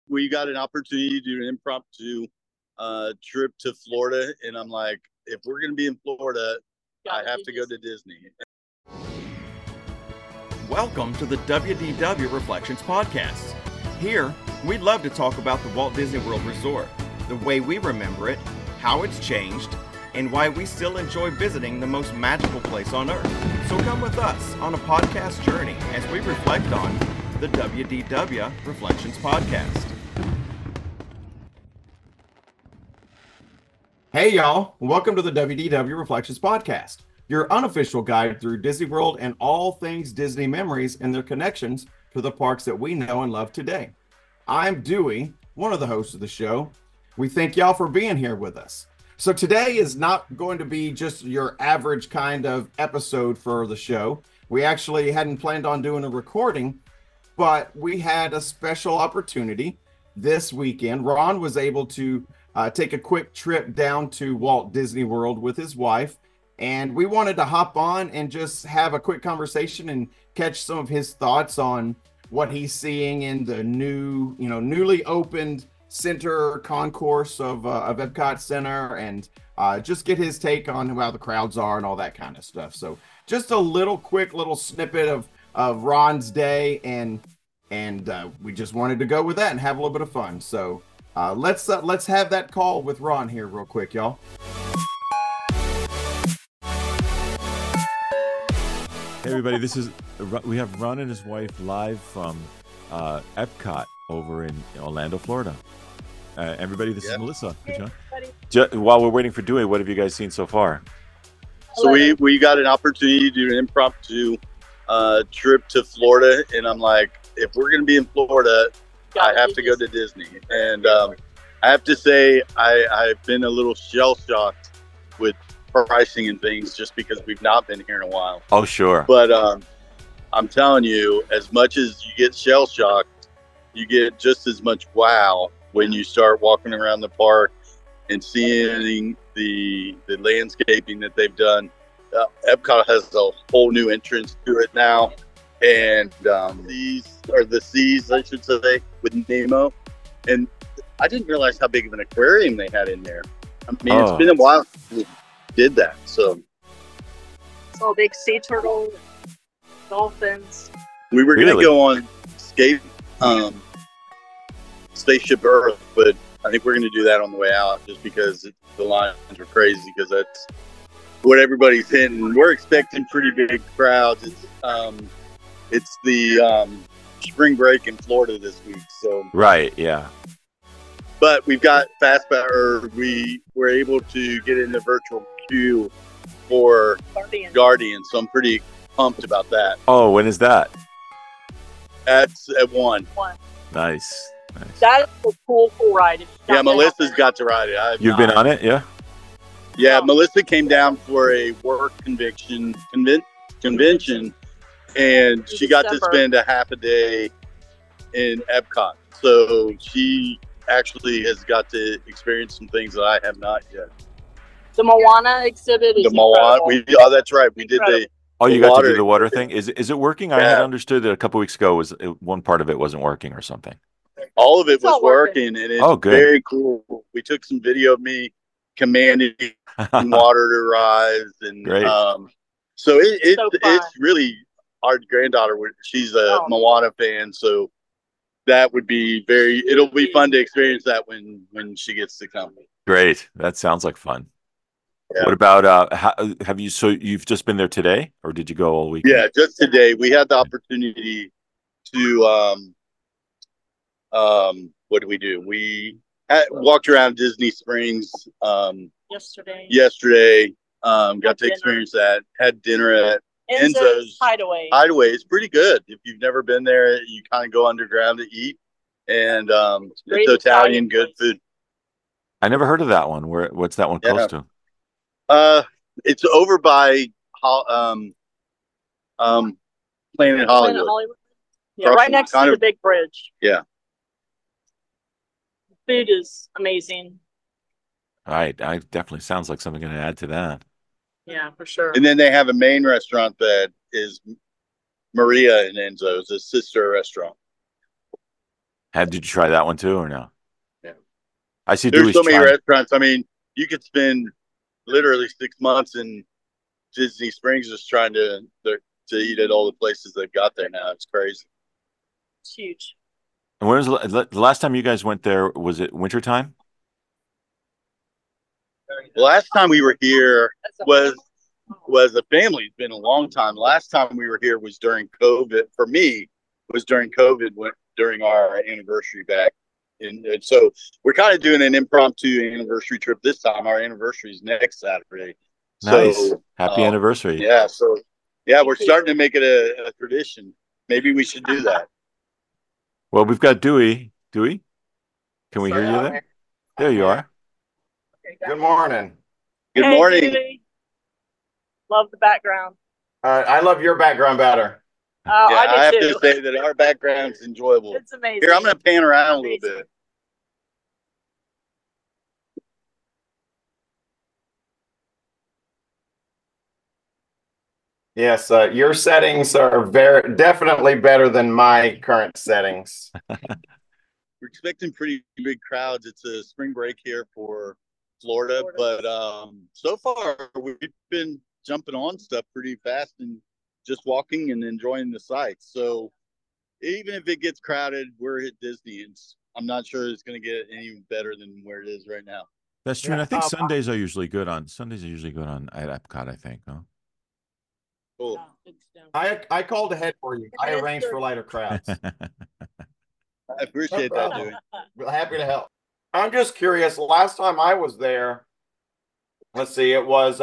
we got an opportunity to do an impromptu trip to Florida, and I'm like, if we're gonna be in Florida, I have to go to Disney. Welcome to the WDW Reflections Podcast. Here, we'd love to talk about the Walt Disney World Resort, the way we remember it, how it's changed, and why we still enjoy visiting the most magical place on Earth. So come with us on a podcast journey as we reflect on the WDW Reflections Podcast. Hey y'all, welcome to the WDW Reflections Podcast, your unofficial guide through Disney World and all things Disney memories and their connections to the parks that we know and love today. I'm Dewey, one of the hosts of the show. We thank y'all for being here with us. So today is not going to be just your average kind of episode for the show. We actually hadn't planned on doing a recording, but we had a special opportunity this weekend. Ron was able to take a quick trip down to Walt Disney World with his wife, and we wanted to hop on and just have a quick conversation and catch some of his thoughts on what he's seeing in the newly opened center concourse of Epcot Center, and just get his take on how the crowds are and all that kind of stuff. So just a quick little snippet of Ron's day, and we just wanted to go with that and have a little bit of fun. So let's have that call with Ron here real quick, y'all. Hey everybody, we have Ron and his wife live from Epcot over in Orlando, Florida. Everybody, this is Melissa. Hey, while we're waiting for Dewey, what have you guys seen so far? So we got an opportunity to do an impromptu trip to Florida, and I'm like, if we're gonna be in Florida, I have to go to Disney. And I have to say, I've been a little shell-shocked with pricing and things just because we've not been here in a while. Oh, sure. But I'm telling you, as much as you get shell-shocked, you get just as much wow when you start walking around the park and seeing the landscaping that they've done. Epcot has a whole new entrance to it now. And these are the seas, I should say, with Nemo. And I didn't realize how big of an aquarium they had in there. I mean, It's been a while since we did that. So big sea turtle, dolphins. We were going to go on Spaceship Earth, but I think we're going to do that on the way out just because the lines are crazy, because that's what everybody's hitting. We're expecting pretty big crowds. It's the spring break in Florida this week, so right, yeah. But we've got we were able to get in the virtual queue for Guardians, so I'm pretty pumped about that. Oh, when is that? That's at 1. Nice. That is a cool ride. Yeah, Melissa's got to ride it. You've been on it, yeah? Yeah, Melissa came down for a work convention, and she got to spend a half a day in Epcot. So she actually has got to experience some things that I have not yet. The Moana exhibit is Moana. That's right. We did the. Oh, you got to do the water thing. Is it working? Yeah. I had understood that a couple weeks ago one part of it wasn't working or something. All of it was working, and it's good. Very cool. We took some video of me commanding water to rise, and great. So it's really, our granddaughter. She's a Moana fan, so that would be it'll be fun to experience that when she gets to come. Great. That sounds like fun. Yeah. What about you've just been there today, or did you go all weekend? Yeah, just today. We had the opportunity to what did we do? We walked around Disney Springs yesterday. Got to experience that. Had dinner at Enzo's Hideaway. It's pretty good. If you've never been there, you kind of go underground to eat, and it's Italian good food. I never heard of that one. What's that one close to? It's over by Planet Hollywood. Yeah, right next to the big bridge. Yeah. Food is amazing. I definitely sounds like something going to add to that. Yeah, for sure. And then they have a main restaurant that is Maria and Enzo's, a sister restaurant. Did you try that one too, or no? Yeah. I see. There's so many restaurants. I mean, you could spend literally 6 months in Disney Springs just trying to eat at all the places they've got there now. It's crazy. It's huge. And when was the last time you guys went there? Was it wintertime? The last time we were here was a family. It's been a long time. Last time we were here was during COVID. For me, was during COVID, during our anniversary back. And so we're kind of doing an impromptu anniversary trip this time. Our anniversary is next Saturday. Nice. So, happy anniversary. Yeah. So, yeah, we're starting to make it a tradition. Maybe we should do that. Well, we've got Dewey. Dewey, can we hear you there? There you are. Good morning. Good morning. Dewey. Love the background. I love your background better. Oh, yeah, I have too. to say that our background's enjoyable. It's amazing. Here, I'm going to pan around a little bit. Yes, your settings are definitely better than my current settings. We're expecting pretty big crowds. It's a spring break here for Florida, but so far we've been jumping on stuff pretty fast and just walking and enjoying the sights. So even if it gets crowded, we're at Disney, and I'm not sure it's going to get any better than where it is right now. That's true. And I think Sundays are usually good at Epcot, I think. Huh? Cool. I called ahead for you. I arranged for lighter crowds. I appreciate that, dude. We're happy to help. I'm just curious. Last time I was there, let's see, it was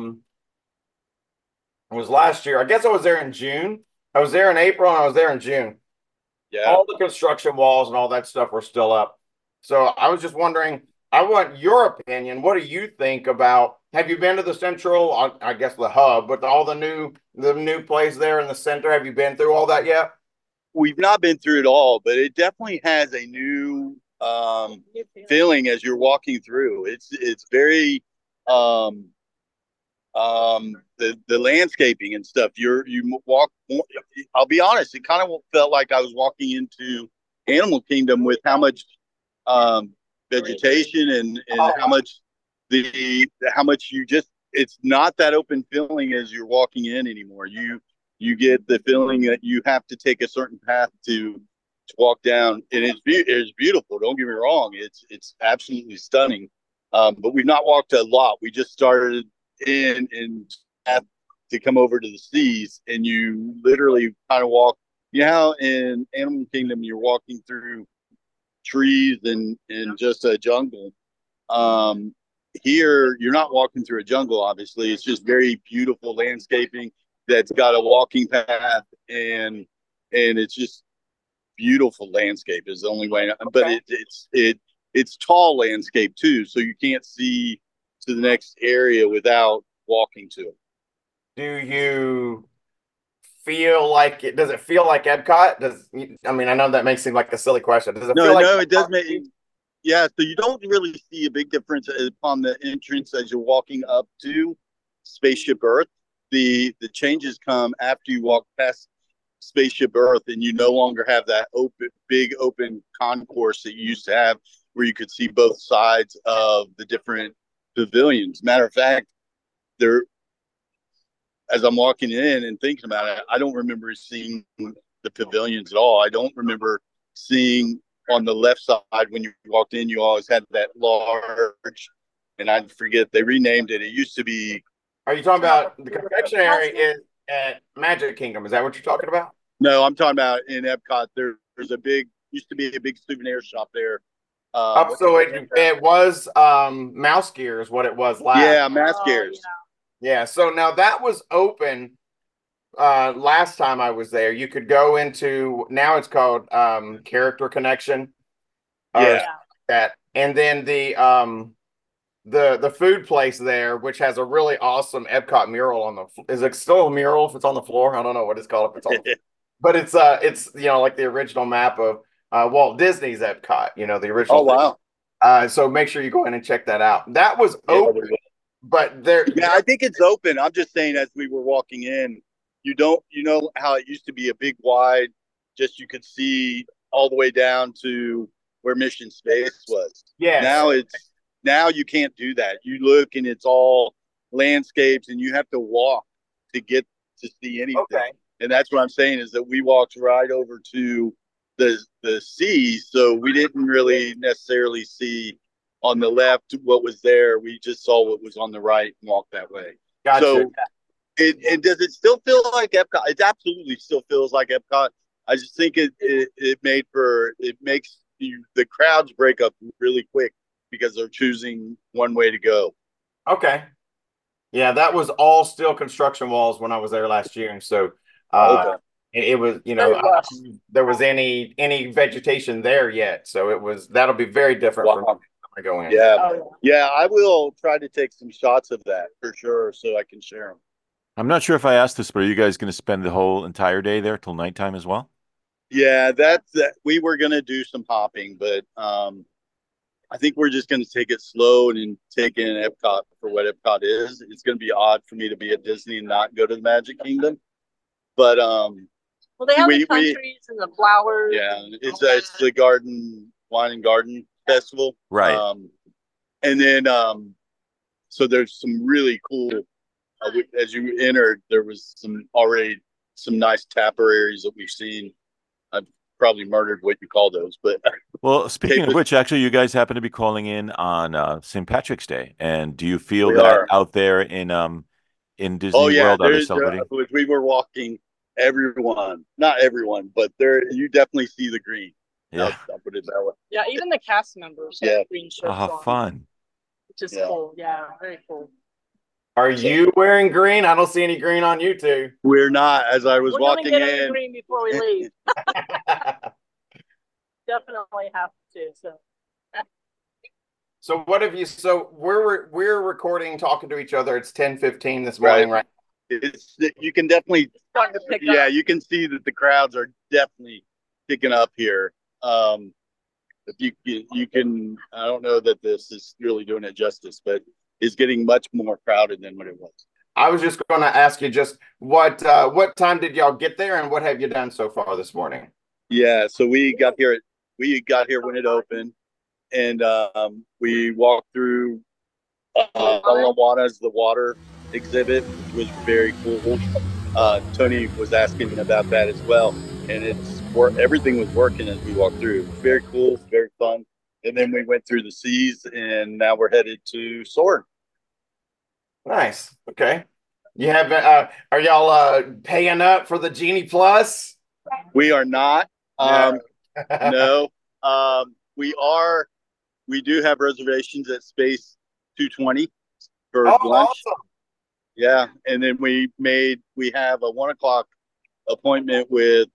last year. I guess I was there in June. I was there in April and I was there in June. Yeah. All the construction walls and all that stuff were still up. So I was just wondering, I want your opinion. What do you think about, have you been to the Central, I guess the hub, but all the new place there in the center? Have you been through all that yet? We've not been through it all, but it definitely has a new feeling as you're walking through. It's very the landscaping and stuff. You walk. I'll be honest, it kind of felt like I was walking into Animal Kingdom with how much vegetation and how much you just. It's not that open feeling as you're walking in anymore. You get the feeling that you have to take a certain path to walk down, and it's beautiful. Don't get me wrong; it's absolutely stunning. But we've not walked a lot. We just started in have to come over to the seas, and you literally kind of walk. You know how in Animal Kingdom you're walking through trees and just a jungle. Here you're not walking through a jungle. Obviously, it's just very beautiful landscaping that's got a walking path, and it's just beautiful landscape is the only way. But it's tall landscape too, so you can't see to the next area without walking to it. Do you feel like it? Does it feel like Epcot? I mean, I know that may seem like a silly question. Does it feel like no, it does make. Yeah, so you don't really see a big difference upon the entrance as you're walking up to Spaceship Earth. The changes come after you walk past Spaceship Earth, and you no longer have that big open concourse that you used to have, where you could see both sides of the different pavilions. Matter of fact, as I'm walking in and thinking about it, I don't remember seeing the pavilions at all. I don't remember seeing on the left side when you walked in, you always had that large, and I forget, they renamed it. It used to be. Are you talking about the confectionery is at Magic Kingdom? Is that what you're talking about? No, I'm talking about in Epcot. There's used to be a big souvenir shop there. So it was Mouse Gear is what it was last. Yeah, Mouse Gears. Yeah. So now that was open last time I was there. You could go into, now it's called Character Connection. That, and then the food place there, which has a really awesome Epcot mural on is it still a mural if it's on the floor? I don't know what it's called if it's on but it's like the original map of Walt Disney's Epcot, the original. Oh, wow. So make sure you go in and check that out. That was open, but there. Yeah, I think it's open. I'm just saying, as we were walking in, you know how it used to be a big wide, just you could see all the way down to where Mission Space was. Yes. Now you can't do that. You look and it's all landscapes, and you have to walk to get to see anything. Okay. And that's what I'm saying is that we walked right over to the sea, so we didn't really necessarily see on the left what was there. We just saw what was on the right and walked that way. Gotcha. So it does it still feel like Epcot? It absolutely still feels like Epcot. I just think it makes the crowds break up really quick because they're choosing one way to go. Okay. Yeah, that was all steel construction walls when I was there last year, and so it was, I don't think there was any vegetation there yet, so that'll be very different from when I go in. Yeah, I will try to take some shots of that for sure, so I can share them. I'm not sure if I asked this, but are you guys going to spend the whole entire day there till nighttime as well? Yeah, we were going to do some hopping, but I think we're just going to take it slow and take in Epcot for what Epcot is. It's going to be odd for me to be at Disney and not go to the Magic Kingdom, but well, they have the countries and the flowers. Yeah, it's the Wine and Garden Festival, right? And then so there's some really cool. As you entered, there was some nice tapper areas that we've seen. I've probably murdered what you call those, but well, speaking of which, actually, you guys happen to be calling in on St. Patrick's Day, and do you feel that out there in Disney World? We were walking. Not everyone, but you definitely see the green. Yeah, I'll put it that way. Yeah, even the cast members have green shirts on. Fun. Which is cool. Yeah, very cool. Are you wearing green? I don't see any green on you two. We're not. As I was walking in, green before we leave. Definitely have to. So what have you? So we're recording, talking to each other. It's 10:15 this morning, right? You can definitely. You can see that the crowds are definitely picking up here. If you can, I don't know that this is really doing it justice, but it's getting much more crowded than what it was. I was just going to ask you just what time did y'all get there, and what have you done so far this morning? Yeah, so we got here when it opened, and we walked through Moana's the water exhibit, which was very cool. Tony was asking about that as well, and everything was working as we walked through. Very cool, very fun. And then we went through the seas, and now we're headed to Soarin'. Nice. Okay. You have are y'all paying up for the Genie Plus? We are not. No. We are. We do have reservations at Space 220 for lunch. Awesome. Yeah, and then we have a 1:00 appointment with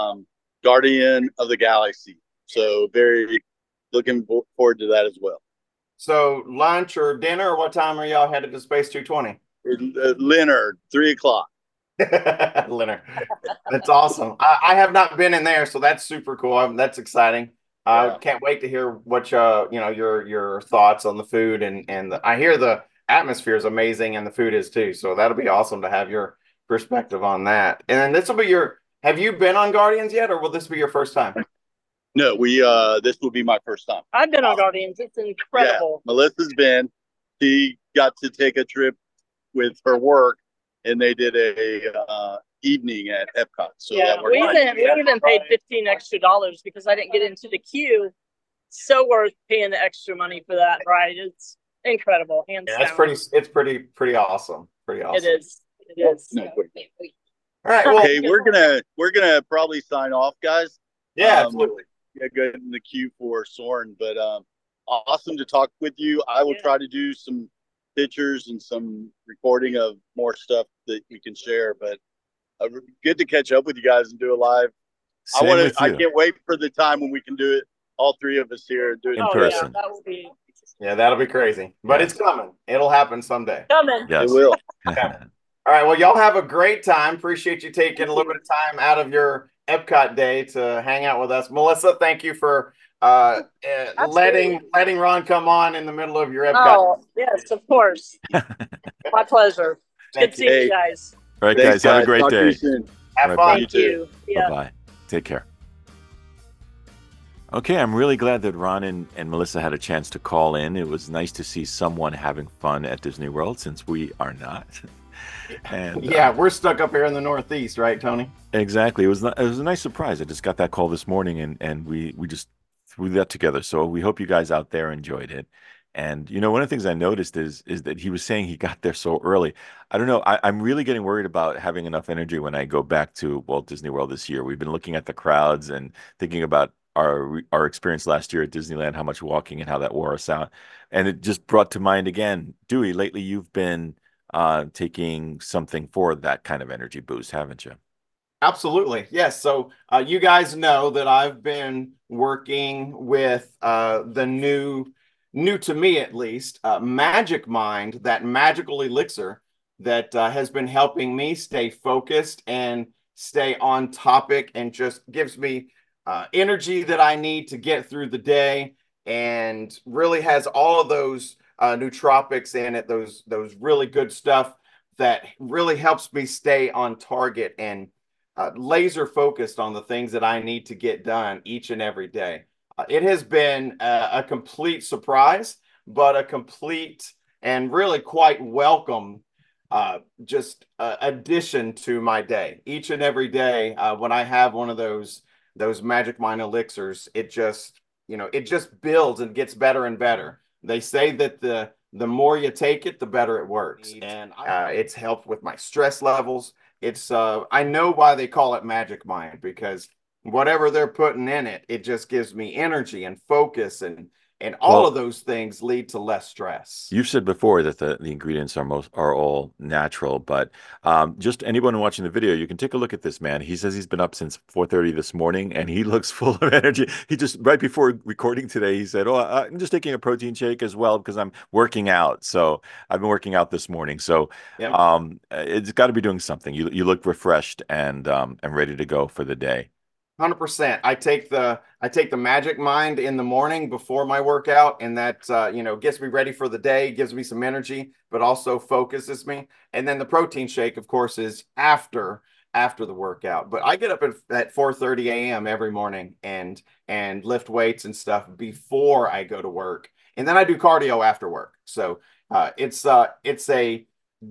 Guardian of the Galaxy. So very looking forward to that as well. So lunch or dinner, or what time are y'all headed to Space 220? Leonard, 3:00. Leonard, that's awesome. I have not been in there, so that's super cool. That's exciting. I can't wait to hear what your thoughts on the food and I hear the atmosphere is amazing and the food is too. So that'll be awesome to have your perspective on that. And this will be have you been on Guardians yet, or will this be your first time? No, this will be my first time. I've been on Guardians. It's incredible. Yeah, Melissa's been. She got to take a trip with her work, and they did a evening at Epcot. So we even paid $15 extra because I didn't get into the queue. So worth paying the extra money for that ride. It's incredible. Hands down. It's pretty awesome. Pretty awesome. It is. No, all right. Well, hey, we're gonna probably sign off, guys. Yeah, absolutely. Good in the queue for Soarin', but awesome to talk with you. I will try to do some pictures and some recording of more stuff that we can share. But good to catch up with you guys and do a live. I can't wait for the time when we can do it. All three of us here do it in person. Yeah, that will be. Yeah, that'll be crazy, but it's coming. It'll happen someday. Coming. Yes. It will. Okay. All right. Well, y'all have a great time. Appreciate you taking a little bit of time out of your Epcot day to hang out with us. Melissa, thank you for letting Ron come on in the middle of your Epcot. Oh, yes, of course. My pleasure. Good seeing you guys. All right, guys. Have a great day. Soon. Have fun. Thank you. Bye-bye. Take care. Okay, I'm really glad that Ron and Melissa had a chance to call in. It was nice to see someone having fun at Disney World since we are not. And yeah, we're stuck up here in the Northeast, right, Tony? Exactly. It was a nice surprise. I just got that call this morning, and we just threw that together. So we hope you guys out there enjoyed it. And one of the things I noticed is that he was saying he got there so early. I don't know. I'm really getting worried about having enough energy when I go back to Walt Disney World this year. We've been looking at the crowds and thinking about our experience last year at Disneyland, how much walking and how that wore us out. And it just brought to mind again, Dewey, lately you've been taking something for that kind of energy boost, haven't you? Absolutely. Yes. So you guys know that I've been working with the new to me at least, Magic Mind, that magical elixir that has been helping me stay focused and stay on topic and just gives me energy that I need to get through the day, and really has all of those nootropics in it, those really good stuff that really helps me stay on target and laser focused on the things that I need to get done each and every day. It has been a complete surprise, but a complete and really quite welcome just addition to my day. Each and every day when I have one of those Magic Mind elixirs, it just builds and gets better and better. They say that the more you take it, the better it works, and it's helped with my stress levels. It's I know why they call it Magic Mind, because whatever they're putting in it, it just gives me energy and focus, and all of those things lead to less stress. You've said before that the ingredients are all natural, but just anyone watching the video, you can take a look at this man. He says he's been up since 4:30 this morning, and he looks full of energy. He just, right before recording today, he said, "Oh, I'm just taking a protein shake as well because I'm working out." So I've been working out this morning. So it's got to be doing something. You look refreshed and ready to go for the day. 100%. I take the Magic Mind in the morning before my workout, and that gets me ready for the day, gives me some energy, but also focuses me. And then the protein shake, of course, is after the workout. But I get up at 4:30 a.m. every morning and lift weights and stuff before I go to work, and then I do cardio after work. So it's a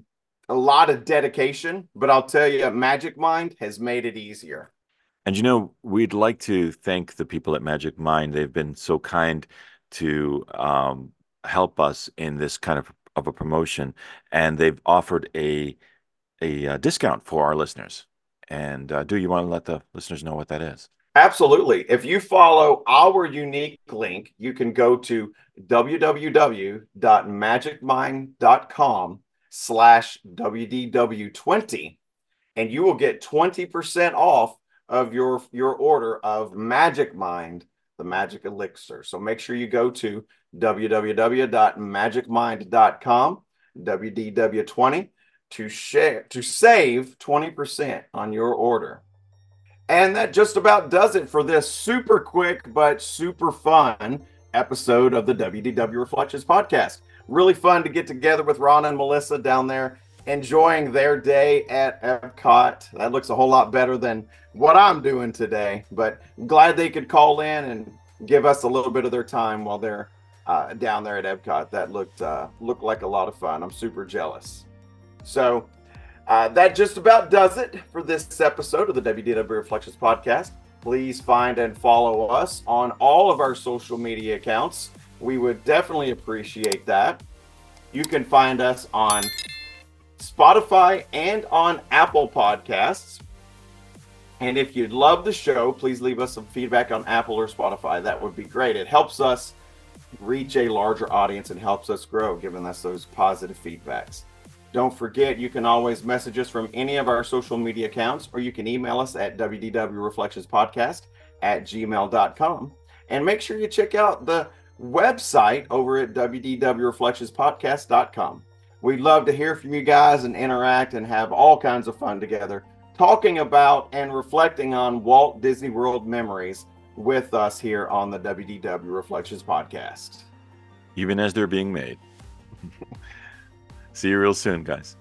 lot of dedication, but I'll tell you, Magic Mind has made it easier. And we'd like to thank the people at Magic Mind. They've been so kind to help us in this kind of a promotion, and they've offered a discount for our listeners. And do you want to let the listeners know what that is? Absolutely. If you follow our unique link, you can go to www.magicmind.com/WDW20, and you will get 20% off of your order of Magic Mind, the magic elixir. So make sure you go to www.magicmind.com, WDW20, to save 20% on your order. And that just about does it for this super quick but super fun episode of the WDW Reflections podcast. Really fun to get together with Ron and Melissa down there, enjoying their day at Epcot. That looks a whole lot better than what I'm doing today, but glad they could call in and give us a little bit of their time while they're down there at Epcot. That looked like a lot of fun. I'm super jealous. So that just about does it for this episode of the WDW Reflections podcast. Please find and follow us on all of our social media accounts. We would definitely appreciate that. You can find us on Spotify and on Apple Podcasts. And if you'd love the show, please leave us some feedback on Apple or Spotify. That would be great. It helps us reach a larger audience and helps us grow, giving us those positive feedbacks. Don't forget, you can always message us from any of our social media accounts, or you can email us at wdwreflectionspodcast@gmail.com. And make sure you check out the website over at wdwreflectionspodcast.com. We'd love to hear from you guys and interact and have all kinds of fun together, talking about and reflecting on Walt Disney World memories with us here on the WDW Reflections podcast. Even as they're being made. See you real soon, guys.